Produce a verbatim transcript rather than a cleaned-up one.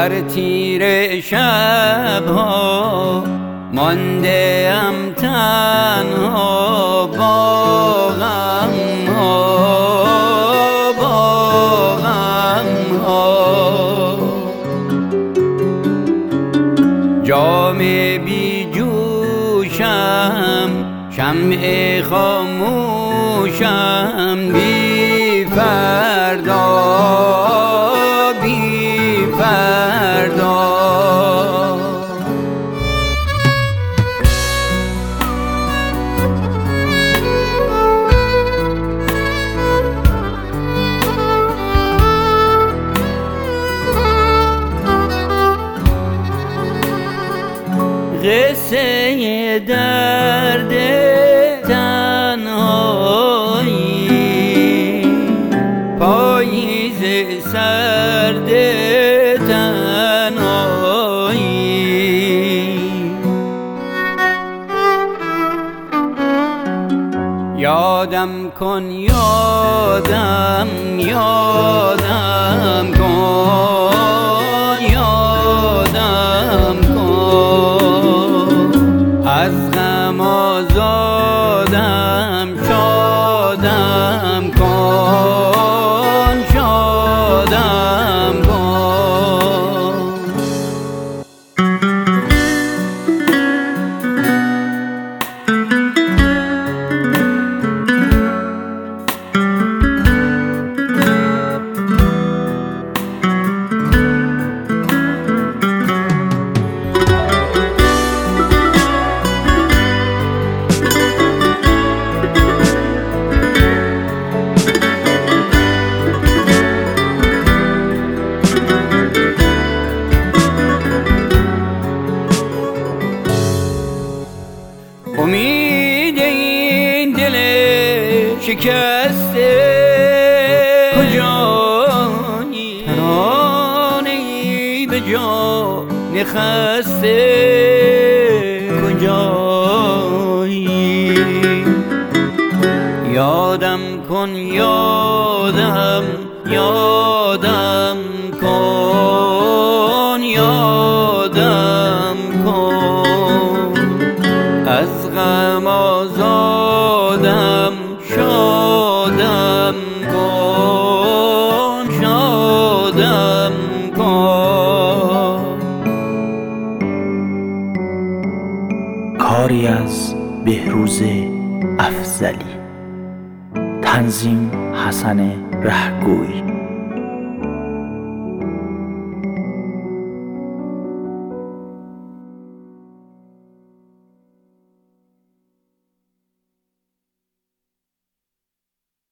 در تیره شبها مانده ام تنها با غم ها با غم ها. جام بی جوشم شمع خاموشم بی فردا بی فردا. قصه درد تنهایی پاییز سرد تنهایی. یادم کن یادم یادم کن یادم کن از غم آزادم شادم کن شادم کن. امید این دل شکسته کجایی؟ ترانه‌ای به جا نخسته کجایی؟ یادم کن یادم یادم کن یادم کن از غم آزادم شادم کن شادم کن. کاری از بهروز افضلی، تنظیم حسن رهگوی.